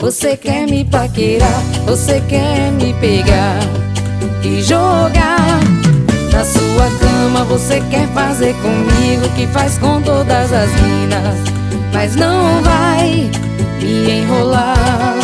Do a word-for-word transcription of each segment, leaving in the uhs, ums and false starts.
Você quer me paquerar, você quer me pegar e jogar na sua cama. Você quer fazer comigo o que faz com todas as minas, mas não vai me enrolar.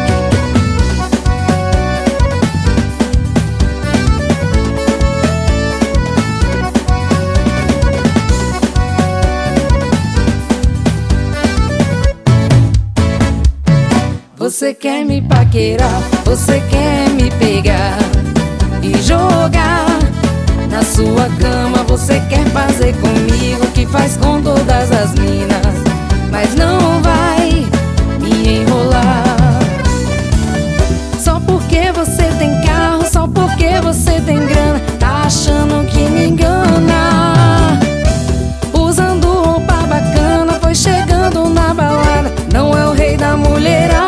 Você quer me paquerar, você quer me pegar e jogar na sua cama. Você quer fazer comigo o que faz com todas as minas, mas não vai me enrolar. Só porque você tem carro, só porque você tem grana, tá achando que me engana. Usando roupa bacana, foi chegando na balada, não é o rei da mulherada.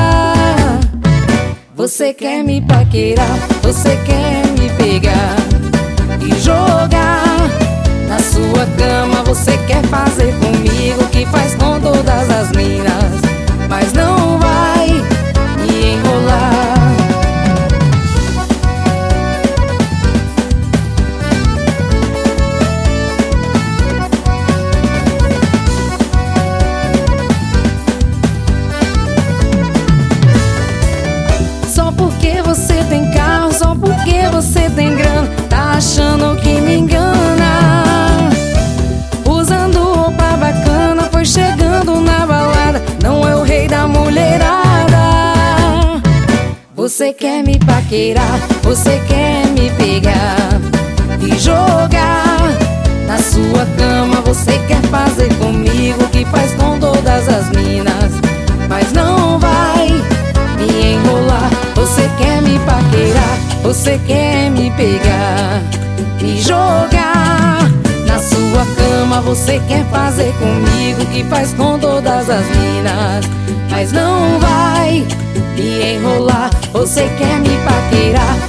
Você quer me paquerar, você quer me pegar e jogar na sua cama. Você quer fazer comigo o que faz com todas as minas, mas não vai me enrolar. Só porque você tem carro, só porque você tem grana, tá achando que me engana. Usando roupa bacana, foi chegando na balada, não é o rei da mulherada. Você quer me paquerar, você quer me pegar e jogar na sua cama. Você quer fazer comigo o que faz com todas as minas, mas não vai me enrolar. Você quer me paquerar, você quer me pegar e jogar na sua cama. Você quer fazer comigo o que faz com todas as minas, mas não vai me enrolar. Você quer me paquerar,